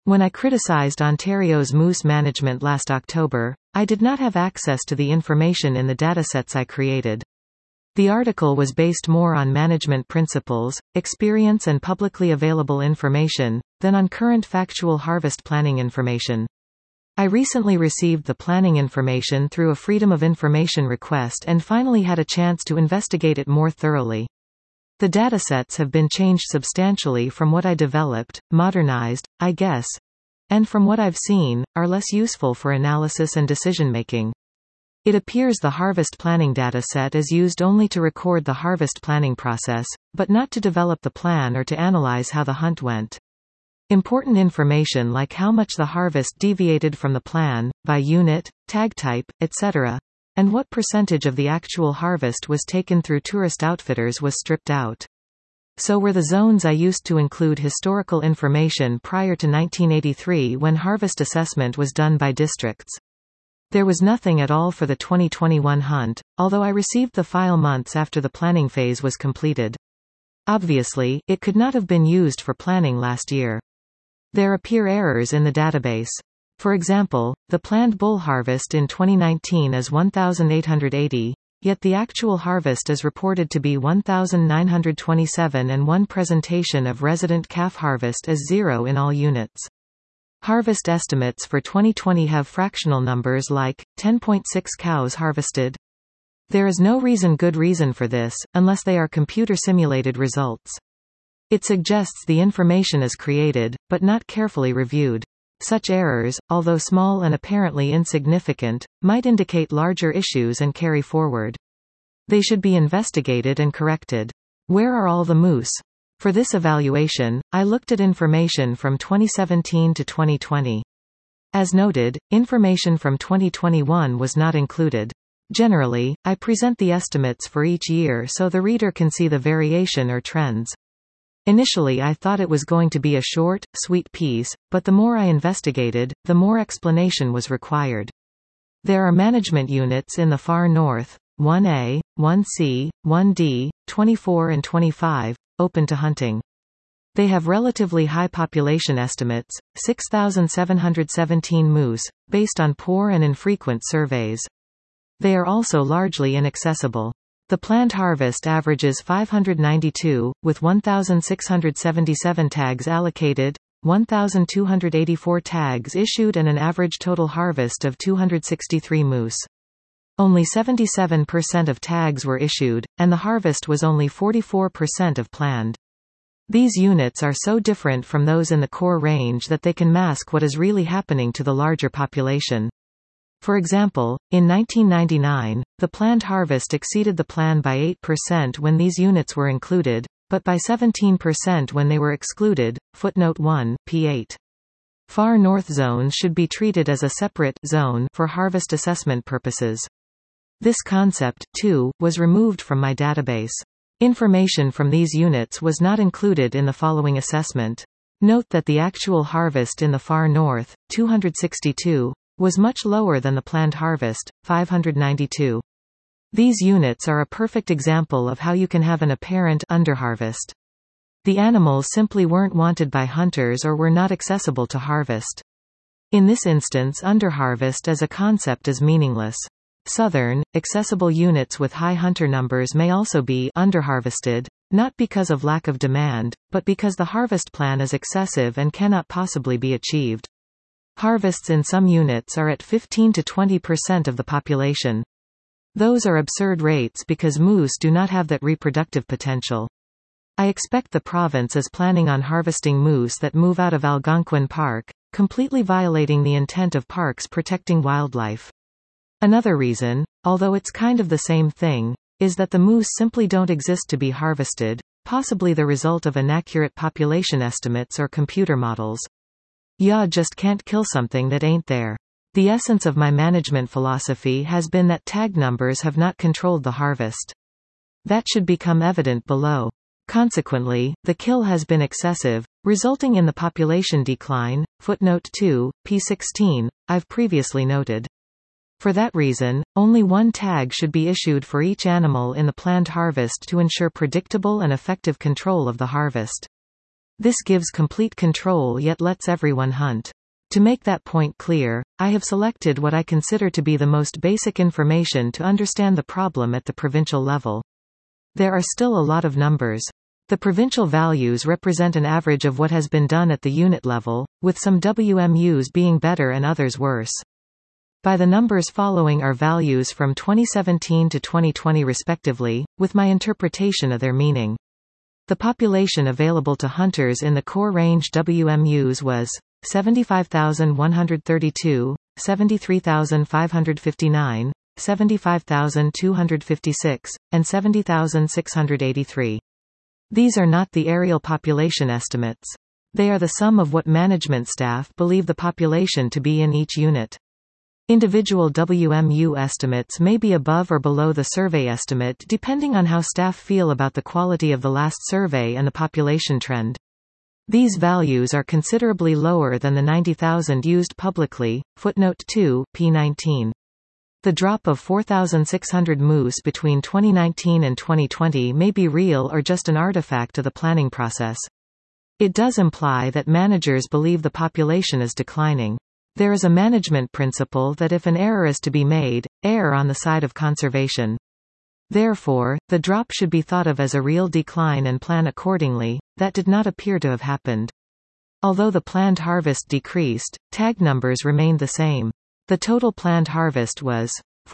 When I criticized Ontario's moose management last October, I did not have access to the information in the datasets I created. The article was based more on management principles, experience and publicly available information, than on current factual harvest planning information. I recently received the planning information through a Freedom of Information request and finally had a chance to investigate it more thoroughly. The datasets have been changed substantially from what I developed, modernized, I guess, and from what I've seen, are less useful for analysis and decision-making. It appears the harvest planning dataset is used only to record the harvest planning process, but not to develop the plan or to analyze how the hunt went. Important information like how much the harvest deviated from the plan, by unit, tag type, etc., and what percentage of the actual harvest was taken through tourist outfitters was stripped out. So were the zones I used to include historical information prior to 1983 when harvest assessment was done by districts. There was nothing at all for the 2021 hunt, although I received the file months after the planning phase was completed. Obviously, it could not have been used for planning last year. There appear errors in the database. For example, the planned bull harvest in 2019 is 1,880, yet the actual harvest is reported to be 1,927 and one presentation of resident calf harvest is 0 in all units. Harvest estimates for 2020 have fractional numbers like 10.6 cows harvested. There is no good reason for this, unless they are computer-simulated results. It suggests the information is created, but not carefully reviewed. Such errors, although small and apparently insignificant, might indicate larger issues and carry forward. They should be investigated and corrected. Where are all the moose? For this evaluation, I looked at information from 2017 to 2020. As noted, information from 2021 was not included. Generally, I present the estimates for each year so the reader can see the variation or trends. Initially I thought it was going to be a short, sweet piece, but the more I investigated, the more explanation was required. There are management units in the far north, 1A, 1C, 1D, 24 and 25, open to hunting. They have relatively high population estimates, 6,717 moose, based on poor and infrequent surveys. They are also largely inaccessible. The planned harvest averages 592, with 1,677 tags allocated, 1,284 tags issued and an average total harvest of 263 moose. Only 77% of tags were issued, and the harvest was only 44% of planned. These units are so different from those in the core range that they can mask what is really happening to the larger population. For example, in 1999, the planned harvest exceeded the plan by 8% when these units were included, but by 17% when they were excluded. Footnote 1, p8. Far North zones should be treated as a separate zone for harvest assessment purposes. This concept, too, was removed from my database. Information from these units was not included in the following assessment. Note that the actual harvest in the far north, 262, was much lower than the planned harvest, 592. These units are a perfect example of how you can have an apparent underharvest. The animals simply weren't wanted by hunters or were not accessible to harvest. In this instance, underharvest as a concept is meaningless. Southern, accessible units with high hunter numbers may also be underharvested, not because of lack of demand, but because the harvest plan is excessive and cannot possibly be achieved. Harvests in some units are at 15 to 20% of the population. Those are absurd rates because moose do not have that reproductive potential. I expect the province is planning on harvesting moose that move out of Algonquin Park, completely violating the intent of parks protecting wildlife. Another reason, although it's kind of the same thing, is that the moose simply don't exist to be harvested, possibly the result of inaccurate population estimates or computer models. You just can't kill something that ain't there. The essence of my management philosophy has been that tag numbers have not controlled the harvest. That should become evident below. Consequently, the kill has been excessive, resulting in the population decline, footnote 2, p16, I've previously noted. For that reason, only one tag should be issued for each animal in the planned harvest to ensure predictable and effective control of the harvest. This gives complete control yet lets everyone hunt. To make that point clear, I have selected what I consider to be the most basic information to understand the problem at the provincial level. There are still a lot of numbers. The provincial values represent an average of what has been done at the unit level, with some WMUs being better and others worse. By the numbers following are values from 2017 to 2020 respectively, with my interpretation of their meaning. The population available to hunters in the core range WMUs was 75,132, 73,559, 75,256, and 70,683. These are not the aerial population estimates. They are the sum of what management staff believe the population to be in each unit. Individual WMU estimates may be above or below the survey estimate depending on how staff feel about the quality of the last survey and the population trend. These values are considerably lower than the 90,000 used publicly. Footnote 2, p19. The drop of 4,600 moose between 2019 and 2020 may be real or just an artifact of the planning process. It does imply that managers believe the population is declining. There is a management principle that if an error is to be made, err on the side of conservation. Therefore, the drop should be thought of as a real decline and plan accordingly. That did not appear to have happened. Although the planned harvest decreased, tag numbers remained the same. The total planned harvest was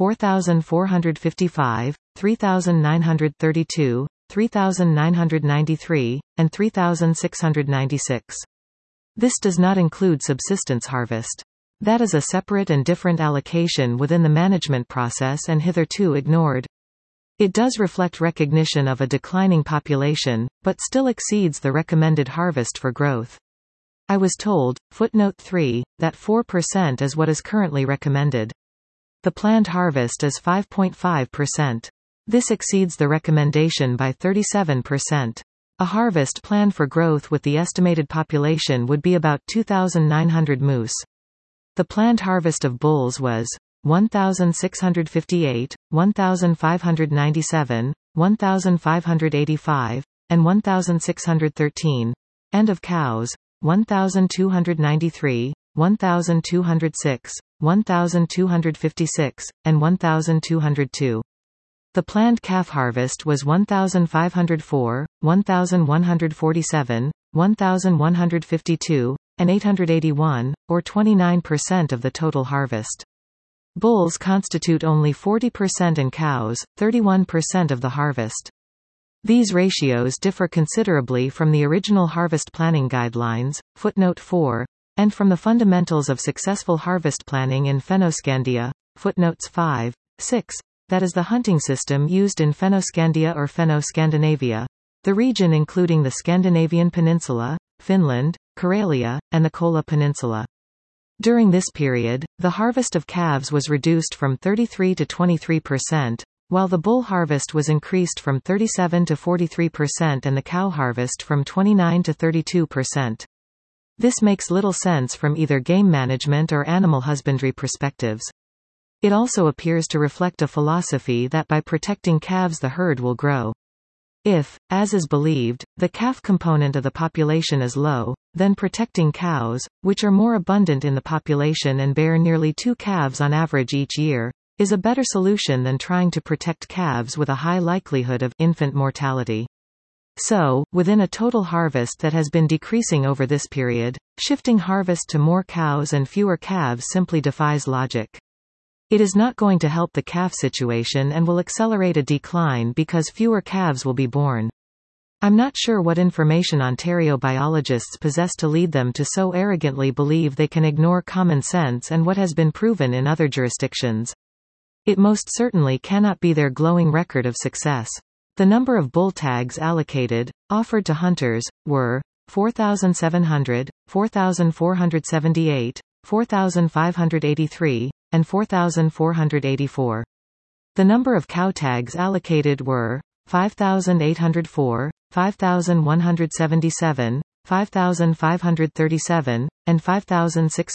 4,455, 3,932, 3,993, and 3,696. This does not include subsistence harvest. That is a separate and different allocation within the management process and hitherto ignored. It does reflect recognition of a declining population, but still exceeds the recommended harvest for growth. I was told, footnote 3, that 4% is what is currently recommended. The planned harvest is 5.5%. This exceeds the recommendation by 37%. A harvest plan for growth with the estimated population would be about 2,900 moose. The planned harvest of bulls was 1,658, 1,597, 1,585, and 1,613, and of cows, 1,293, 1,206, 1,256, and 1,202. The planned calf harvest was 1,504, 1,147, 1,152, and 881, or 29% of the total harvest. Bulls constitute only 40% and cows, 31% of the harvest. These ratios differ considerably from the original harvest planning guidelines, footnote 4, and from the fundamentals of successful harvest planning in Fennoscandia, footnotes 5, 6. That is the hunting system used in Fennoscandia or Fenno-Scandinavia, the region including the Scandinavian Peninsula, Finland, Karelia, and the Kola Peninsula. During this period, the harvest of calves was reduced from 33 to 23%, while the bull harvest was increased from 37 to 43% and the cow harvest from 29 to 32%. This makes little sense from either game management or animal husbandry perspectives. It also appears to reflect a philosophy that by protecting calves the herd will grow. If, as is believed, the calf component of the population is low, then protecting cows, which are more abundant in the population and bear nearly 2 calves on average each year, is a better solution than trying to protect calves with a high likelihood of infant mortality. So, within a total harvest that has been decreasing over this period, shifting harvest to more cows and fewer calves simply defies logic. It is not going to help the calf situation and will accelerate a decline because fewer calves will be born. I'm not sure what information Ontario biologists possess to lead them to so arrogantly believe they can ignore common sense and what has been proven in other jurisdictions. It most certainly cannot be their glowing record of success. The number of bull tags allocated, offered to hunters, were 4,700, 4,478, 4,583, and 4,484. The number of cow tags allocated were 5,804, 5,177, 5,537, and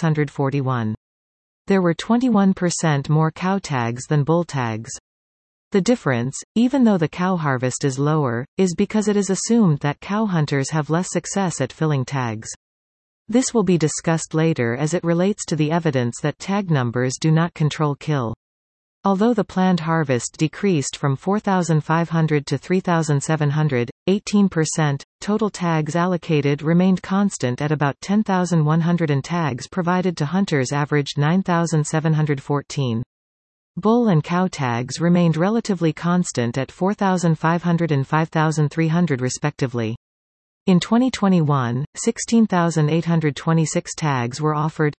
5,641. There were 21% more cow tags than bull tags. The difference, even though the cow harvest is lower, is because it is assumed that cow hunters have less success at filling tags. This will be discussed later as it relates to the evidence that tag numbers do not control kill. Although the planned harvest decreased from 4,500 to 3,700, 18%, total tags allocated remained constant at about 10,100 and tags provided to hunters averaged 9,714. Bull and cow tags remained relatively constant at 4,500 and 5,300 respectively. In 2021, 16,826 tags were offered,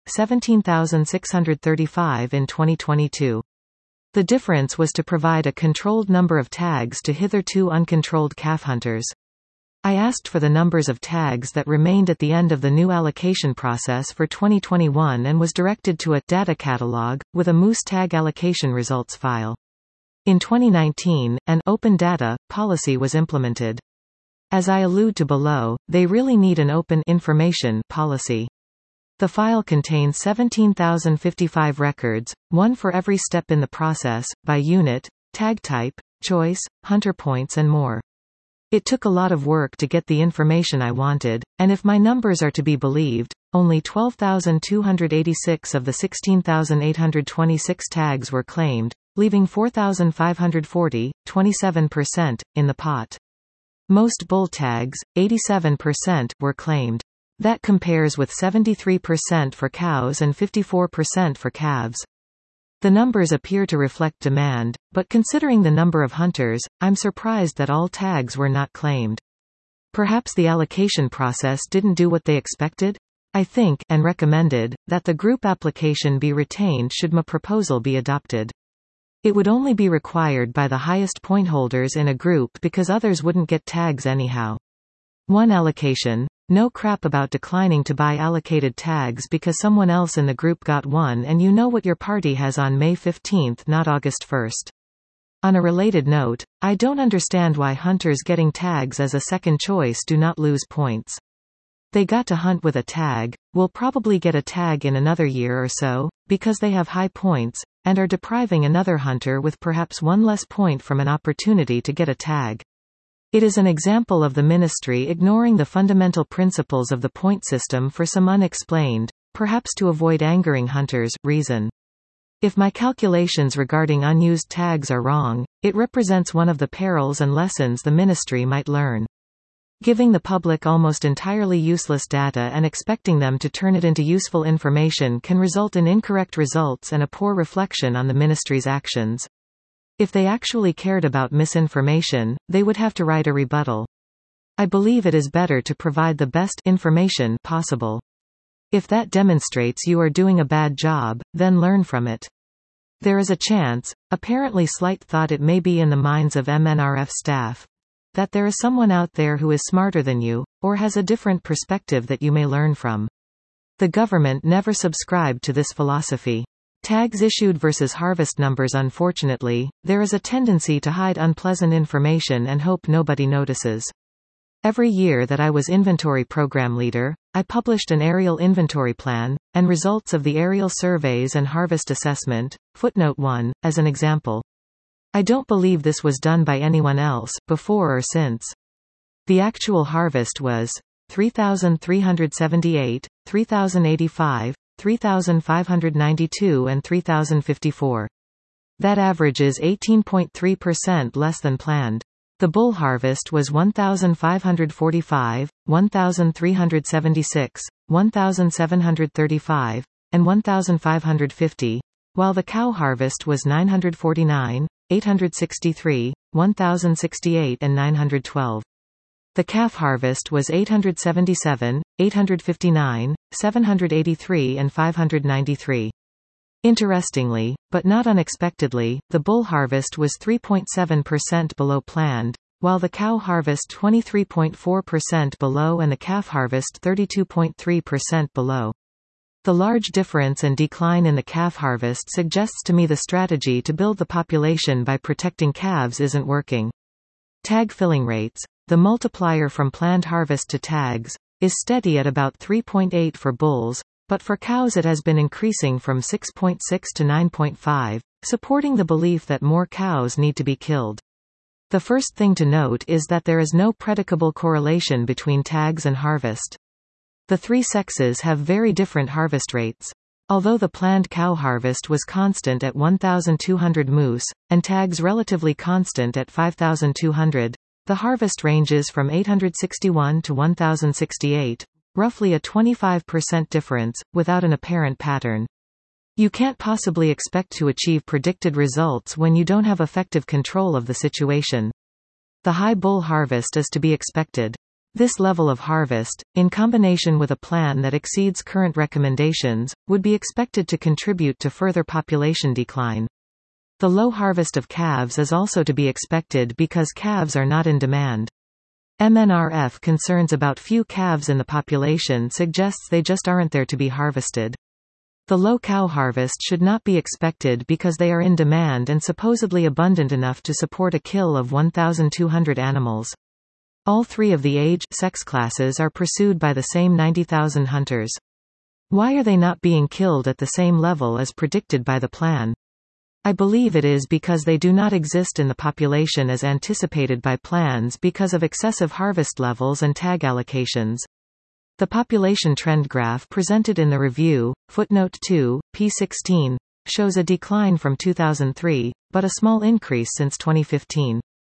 17,635 in 2022. The difference was to provide a controlled number of tags to hitherto uncontrolled calf hunters. I asked for the numbers of tags that remained at the end of the new allocation process for 2021 and was directed to a data catalog, with a moose tag allocation results file. In 2019, an open data policy was implemented. As I allude to below, they really need an open information policy. The file contains 17,055 records, one for every step in the process, by unit, tag type, choice, hunter points and more. It took a lot of work to get the information I wanted, and if my numbers are to be believed, only 12,286 of the 16,826 tags were claimed, leaving 4,540, 27%, in the pot. Most bull tags, 87%, were claimed. That compares with 73% for cows and 54% for calves. The numbers appear to reflect demand, but considering the number of hunters, I'm surprised that all tags were not claimed. Perhaps the allocation process didn't do what they expected? I think, and recommended, that the group application be retained should my proposal be adopted. It would only be required by the highest point holders in a group because others wouldn't get tags anyhow. One allocation. No crap about declining to buy allocated tags because someone else in the group got one and you know what your party has on May 15, not August 1. On a related note, I don't understand why hunters getting tags as a second choice do not lose points. They got to hunt with a tag, will probably get a tag in another year or so, because they have high points, and are depriving another hunter with perhaps one less point from an opportunity to get a tag. It is an example of the ministry ignoring the fundamental principles of the point system for some unexplained, perhaps to avoid angering hunters, reason. If my calculations regarding unused tags are wrong, it represents one of the perils and lessons the ministry might learn. Giving the public almost entirely useless data and expecting them to turn it into useful information can result in incorrect results and a poor reflection on the ministry's actions. If they actually cared about misinformation, they would have to write a rebuttal. I believe it is better to provide the best information possible. If that demonstrates you are doing a bad job, then learn from it. There is a chance, apparently slight thought it may be in the minds of MNRF staff, that there is someone out there who is smarter than you, or has a different perspective that you may learn from. The government never subscribed to this philosophy. Tags issued versus harvest numbers. Unfortunately, there is a tendency to hide unpleasant information and hope nobody notices. Every year that I was inventory program leader, I published an aerial inventory plan, and results of the aerial surveys and harvest assessment, footnote 1, as an example. I don't believe this was done by anyone else, before or since. The actual harvest was 3,378, 3,085, 3,592 and 3,054. That average is 18.3% less than planned. The bull harvest was 1,545, 1,376, 1,735, and 1,550, while the cow harvest was 949, 863, 1,068 and 912. The calf harvest was 877, 859, 783 and 593. Interestingly, but not unexpectedly, the bull harvest was 3.7% below planned, while the cow harvest 23.4% below and the calf harvest 32.3% below. The large difference and decline in the calf harvest suggests to me the strategy to build the population by protecting calves isn't working. Tag filling rates, the multiplier from planned harvest to tags, is steady at about 3.8 for bulls, but for cows it has been increasing from 6.6 to 9.5, supporting the belief that more cows need to be killed. The first thing to note is that there is no predicable correlation between tags and harvest. The three sexes have very different harvest rates. Although the planned cow harvest was constant at 1,200 moose, and tags relatively constant at 5,200, the harvest ranges from 861 to 1,068, roughly a 25% difference, without an apparent pattern. You can't possibly expect to achieve predicted results when you don't have effective control of the situation. The high bull harvest is to be expected. This level of harvest, in combination with a plan that exceeds current recommendations, would be expected to contribute to further population decline. The low harvest of calves is also to be expected because calves are not in demand. MNRF concerns about few calves in the population suggests they just aren't there to be harvested. The low cow harvest should not be expected because they are in demand and supposedly abundant enough to support a kill of 1,200 animals. All three of the age-sex classes are pursued by the same 90,000 hunters. Why are they not being killed at the same level as predicted by the plan? I believe it is because they do not exist in the population as anticipated by plans because of excessive harvest levels and tag allocations. The population trend graph presented in the review, footnote 2, p16, shows a decline from 2003, but a small increase since 2015.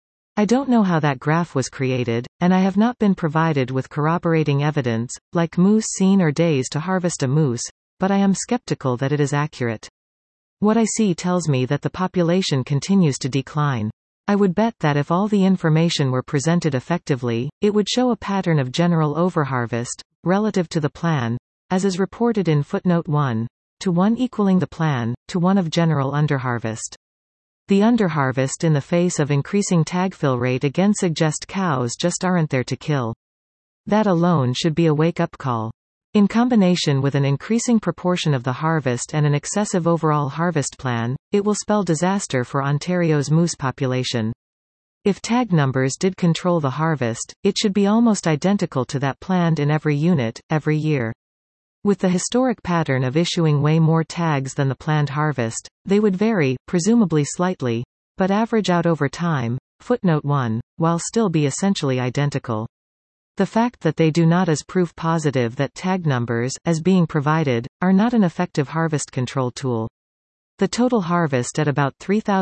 I don't know how that graph was created, and I have not been provided with corroborating evidence, like moose seen or days to harvest a moose, but I am skeptical that it is accurate. What I see tells me that the population continues to decline. I would bet that if all the information were presented effectively, it would show a pattern of general overharvest, relative to the plan, as is reported in footnote 1, to 1 equaling the plan, to 1 of general underharvest. The underharvest in the face of increasing tag fill rate again suggest cows just aren't there to kill. That alone should be a wake-up call. In combination with an increasing proportion of the harvest and an excessive overall harvest plan, it will spell disaster for Ontario's moose population. If tag numbers did control the harvest, it should be almost identical to that planned in every unit, every year. With the historic pattern of issuing way more tags than the planned harvest, they would vary, presumably slightly, but average out over time, footnote 1, while still be essentially identical. The fact that they do not is proof positive that tag numbers, as being provided, are not an effective harvest control tool. The total harvest at about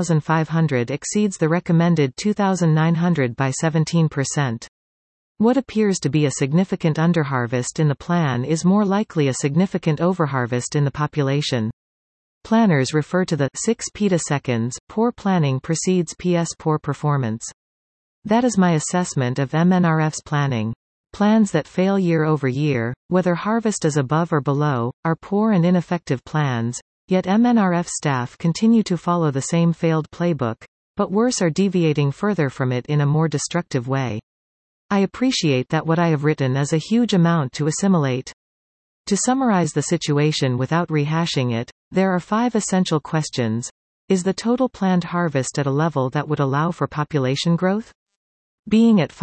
3,500 exceeds the recommended 2,900 by 17%. What appears to be a significant underharvest in the plan is more likely a significant overharvest in the population. Planners refer to the 6 petaseconds, poor planning precedes PS poor performance. That is my assessment of MNRF's planning. Plans that fail year over year, whether harvest is above or below, are poor and ineffective plans, yet MNRF staff continue to follow the same failed playbook, but worse are deviating further from it in a more destructive way. I appreciate that what I have written is a huge amount to assimilate. To summarize the situation without rehashing it, there are 5 essential questions. Is the total planned harvest at a level that would allow for population growth? Being at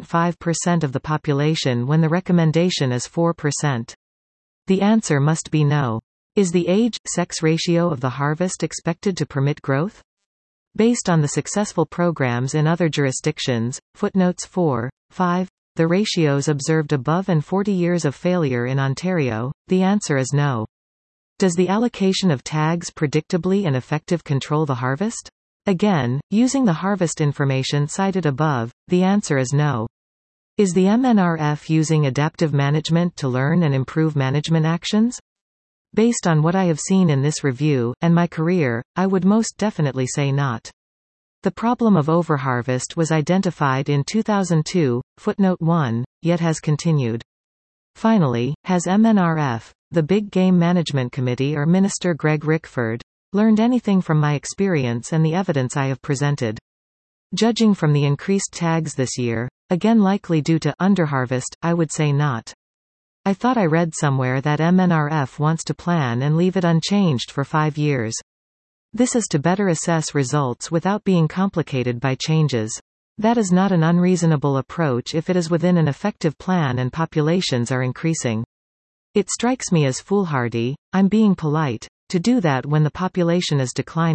5.5% of the population when the recommendation is 4%. The answer must be no. Is the age-sex ratio of the harvest expected to permit growth? Based on the successful programs in other jurisdictions, footnotes 4, 5, the ratios observed above and 40 years of failure in Ontario, the answer is no. Does the allocation of tags predictably and effective control the harvest? Again, using the harvest information cited above, the answer is no. Is the MNRF using adaptive management to learn and improve management actions? Based on what I have seen in this review, and my career, I would most definitely say not. The problem of overharvest was identified in 2002, footnote 1, yet has continued. Finally, has MNRF, the Big Game Management Committee or Minister Greg Rickford, learned anything from my experience and the evidence I have presented? Judging from the increased tags this year, again likely due to underharvest, I would say not. I thought I read somewhere that MNRF wants to plan and leave it unchanged for 5 years. This is to better assess results without being complicated by changes. That is not an unreasonable approach if it is within an effective plan and populations are increasing. It strikes me as foolhardy, I'm being polite, to do that when the population is declining,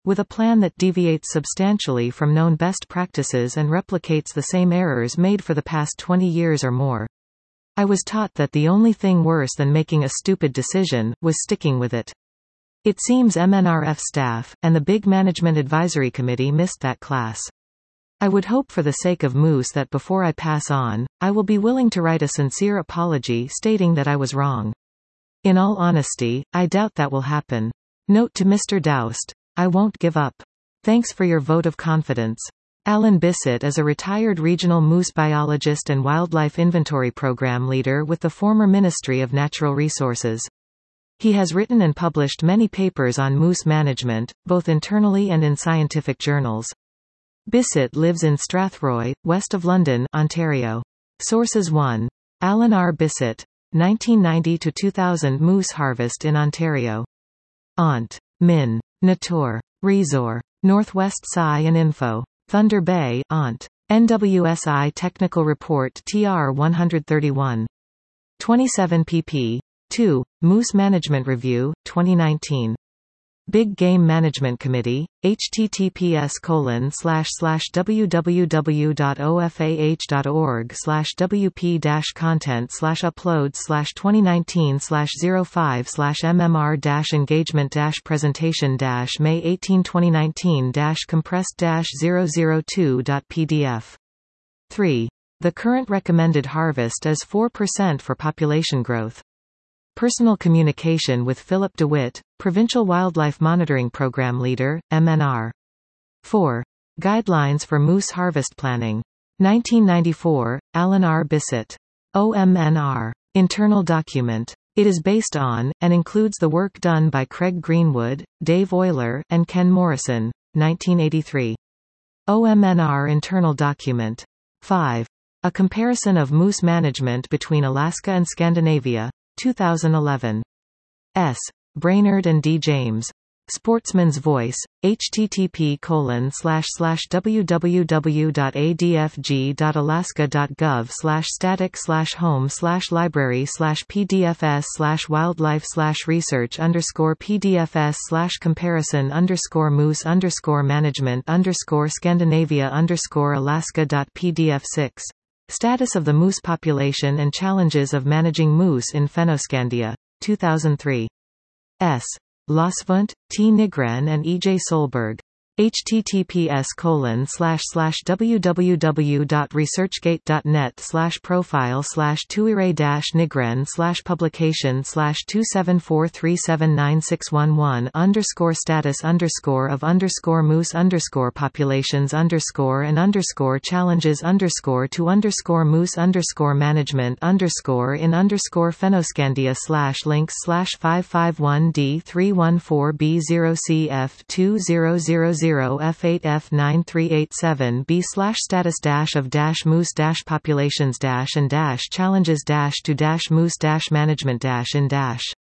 with a plan that deviates substantially from known best practices and replicates the same errors made for the past 20 years or more. I was taught that the only thing worse than making a stupid decision was sticking with it. It seems MNRF staff, and the big Management Advisory Committee missed that class. I would hope for the sake of Moose that before I pass on, I will be willing to write a sincere apology stating that I was wrong. In all honesty, I doubt that will happen. Note to Mr. Doust, I won't give up. Thanks for your vote of confidence. Alan Bissett is a retired regional moose biologist and wildlife inventory program leader with the former Ministry of Natural Resources. He has written and published many papers on moose management, both internally and in scientific journals. Bissett lives in Strathroy, west of London, Ontario. Sources 1. Alan R. Bissett. 1990–2000 Moose harvest in Ontario. Ont. Min. Natur. Resor. Northwest Sci and Info. Thunder Bay, Ont. NWSI Technical Report TR 131. 27 pp. 2. Moose Management Review, 2019. Big Game Management Committee, https://www.ofah.org/wp-content/upload/2019/05/mmr-engagement-presentation-May 18 2019-compressed-002.pdf. 3. The current recommended harvest is 4% for population growth. Personal communication with Philip DeWitt, Provincial Wildlife Monitoring Program Leader, MNR. 4. Guidelines for Moose Harvest Planning. 1994, Alan R. Bissett. OMNR. Internal document. It is based on, and includes the work done by Craig Greenwood, Dave Euler, and Ken Morrison. 1983. OMNR Internal document. 5. A comparison of moose management between Alaska and Scandinavia. 2011. S. Brainerd and D. James. Sportsman's Voice, http://www.adfg.alaska.gov/static/home/library/pdf/comparison_mus_management_Scandinavia_Alaska.pdf6. Status of the moose population and challenges of managing moose in Fennoscandia. 2003. S. Losvunt, T. Nygren and E. J. Solberg. https://www.researchgate.net/profile/2array-nygren/publications/274379611 F8F938-7B/status-of-moose-populations-and-challenges-to-moose-management-in-